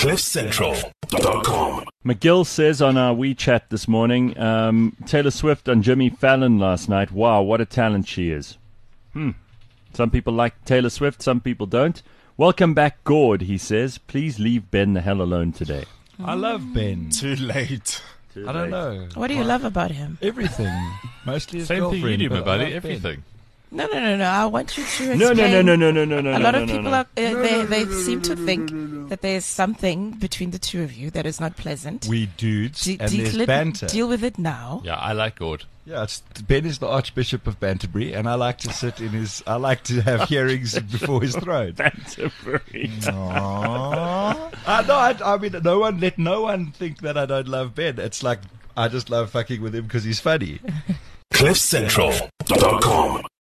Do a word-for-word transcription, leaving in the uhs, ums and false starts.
cliff central dot com. McGill says on our WeChat this morning, um, Taylor Swift on Jimmy Fallon last night. Wow, what a talent she is. Hmm. Some people like Taylor Swift, some people don't. Welcome back, Gord, he says. Please leave Ben the hell alone today. I love Ben. Too late. Too I don't late. know. What do you love about him? Everything. Mostly his Same thing girlfriend. you do, my but I buddy. love Ben. Everything. No, no, no, no. I want you to explain. No, no, no, no, no, no, no, no. A lot no, of no, people no. are, uh, they, they seem to think that there's something between the two of you that is not pleasant. We dudes, De- and there's deal- banter. Deal with it now. Yeah, I like Gord. Yeah, it's, Ben is the Archbishop of Banterbury, and I like to sit in his. I like to have hearings before his throne. Banterbury. Aww. uh, no, I, I mean, no one let no one think that I don't love Ben. It's like I just love fucking with him because he's funny. cliff central dot com